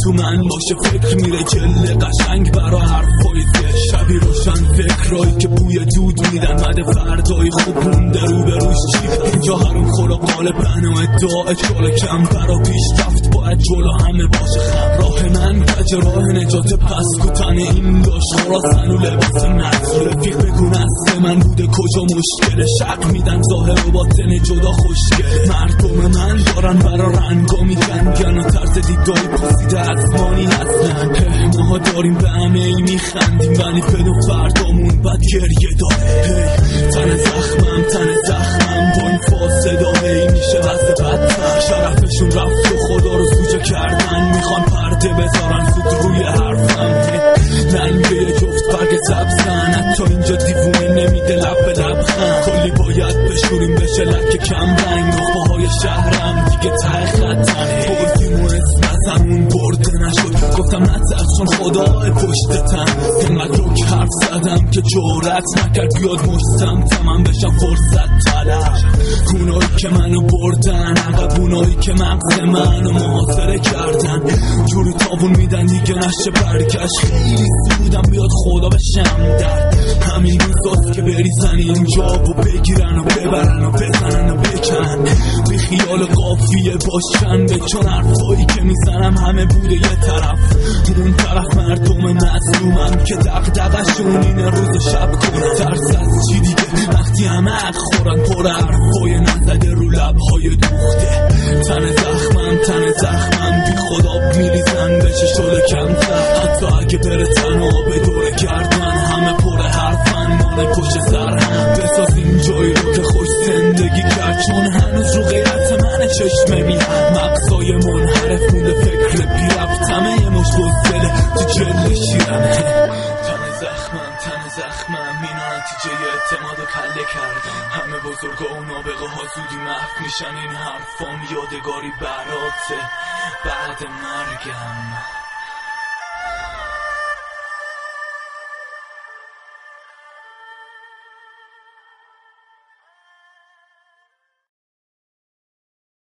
تو من باشه فکر میره جله قشنگ برا حرفای شبی روشن فکرایی که بوی دود میدن مده فردای خوب مونده رو به روش چی اینجا هرون خورا قالب بنا ادعا اجال کم برا پیشرفت باید جلو همه باشه خم راه من کج راه نجات پس کتن این داشت خراسن و لباس نزل رفیق بگو نسل من بوده کجا مشکل شک میدن ظاهر و باطن جدا خوشگل مردم من دارن برا رنگا میجنگن و طرز دیدگاهی پوسیده ازمانی هستن ماها داریم به همه ای میخندیم ولی بدون فردامون بد گریه داره تن زخمم با این فاسده هی میشه وزد بدتر شرفشون رفت و خدا رو سوجه کردن میخوان پرده بذارن زود روی حرفم لنگه جفت برگ سبزن حتی اینجا دیوونه نمیده لب به لبخند کلی باید بشوریم بشه لکه کم رنگ نخبه های شهرم دیگه ته خطن بردیم و اسم از همون برده نشد گفتم نترس چون خدای پشتتن اینقدر روک حرف زدم که جورت نکرد بیاد مستم من بشم فرصت طلب گونایی که منو بردن عقبونایی که مغز منو محاصره کردن جوری تاون میدن دیگه نشه برگشت خیلی سودم بیاد خدا بشم در همین روزاست که بریزن اینجا و بگیرن و ببرن و بزنن و بکن بی خیال قافیه باشن به چون حرفایی که میزنم همه بوده یه طرف اون طرف مردم مظلومم که دغدغه‌شون اینه روز و شب کنن ترس از چی دیگه وقتی همه عق خورن پر حرفای نزده رو لبهای دوخته تن زخمم بی خدا میریزن بشه شده کمتر حتی اگه بره تنها به دوره گردن همه پر حرفن مانه پشت سر هم بسازیم جایی رو که خوش زندگی کرد چون هنوز رو غیرت من چشمه میهم مغزای منحرف مونده فکر بی ربطمه یه مش بزدله تو جل شیرنه تن زخمم اینا نتیجه اعتماد و کله کردم همه بزرگا و نابغه ها زودی محو میشن این حرفام یادگاری براته بعد مرگم